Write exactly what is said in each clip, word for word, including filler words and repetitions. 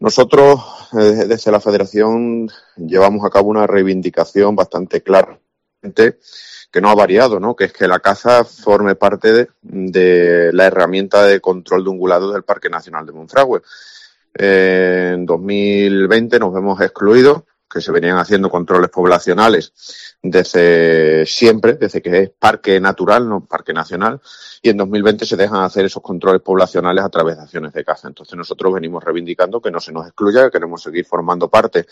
Nosotros, eh, desde la Federación, llevamos a cabo una reivindicación bastante clara que no ha variado, ¿no? Que es que la caza forme parte de, de la herramienta de control de ungulados del Parque Nacional de Monfragüe. Eh, en dos mil veinte nos vemos excluidos, que se venían haciendo controles poblacionales desde siempre, desde que es parque natural, no parque nacional, y en dos mil veinte se dejan hacer esos controles poblacionales a través de acciones de caza. Entonces nosotros venimos reivindicando que no se nos excluya, que queremos seguir formando parte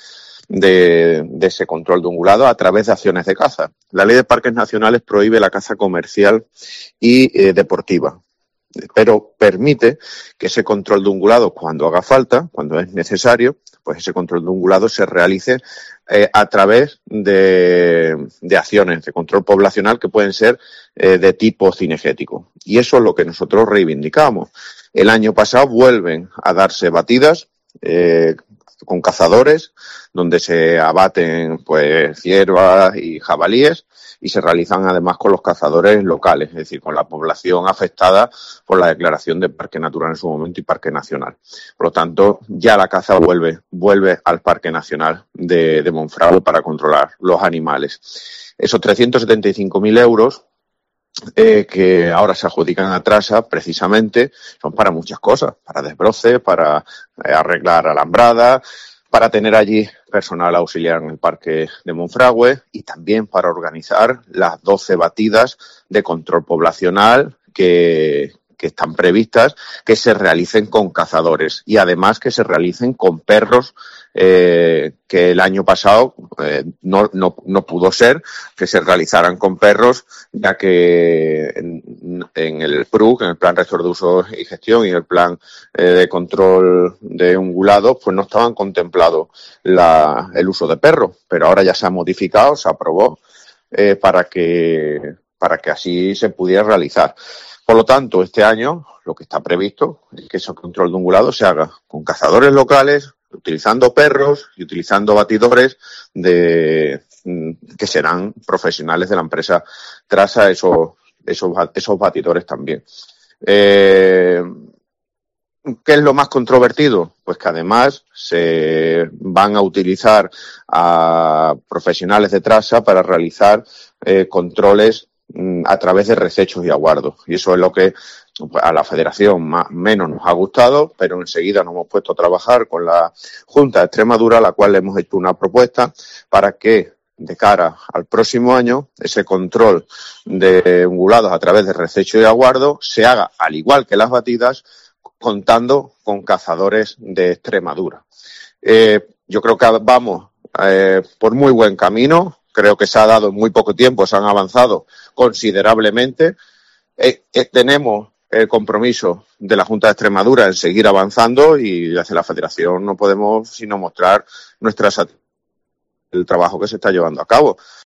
de, de ese control de ungulado a través de acciones de caza. La Ley de Parques Nacionales prohíbe la caza comercial y eh, deportiva, pero permite que ese control de ungulados, cuando haga falta, cuando es necesario, pues ese control de ungulados se realice eh, a través de, de acciones de control poblacional que pueden ser eh, de tipo cinegético. Y eso es lo que nosotros reivindicamos. El año pasado vuelven a darse batidas eh, con cazadores, donde se abaten pues ciervas y jabalíes, y se realizan además con los cazadores locales, es decir, con la población afectada por la declaración de parque natural en su momento y parque nacional. Por lo tanto, ya la caza vuelve, vuelve al Parque Nacional de, de Monfragüe para controlar los animales. Esos trescientos setenta y cinco mil euros Eh, que ahora se adjudican a Trasa, precisamente, son para muchas cosas, para desbroce, para eh, arreglar alambrada, para tener allí personal auxiliar en el Parque de Monfragüe y también para organizar las doce batidas de control poblacional que, que están previstas, que se realicen con cazadores y además que se realicen con perros, eh, que el año pasado eh, no, no, no pudo ser que se realizaran con perros, ya que en, en el P R U C, en el Plan Rector de Uso y Gestión y el Plan eh, de Control de Ungulados, pues no estaban contemplados la, el uso de perros, pero ahora ya se ha modificado, se aprobó eh, para que, para que así se pudiera realizar. Por lo tanto, este año lo que está previsto es que ese control de ungulados se haga con cazadores locales, utilizando perros y utilizando batidores de que serán profesionales de la empresa Trasa, esos, esos, esos batidores también. Eh, ¿Qué es lo más controvertido? Pues que además se van a utilizar a profesionales de Trasa para realizar eh, controles mm, a través de recechos y aguardos. Y eso es lo que a la Federación más menos nos ha gustado, pero enseguida nos hemos puesto a trabajar con la Junta de Extremadura, a la cual le hemos hecho una propuesta para que de cara al próximo año ese control de ungulados a través de rececho y aguardo se haga al igual que las batidas, contando con cazadores de Extremadura. Eh, yo creo que vamos eh, por muy buen camino, creo que se ha dado en muy poco tiempo, se han avanzado considerablemente. Eh, eh, tenemos el compromiso de la Junta de Extremadura en seguir avanzando y desde la Federación no podemos sino mostrar nuestra satisfacción del trabajo que se está llevando a cabo.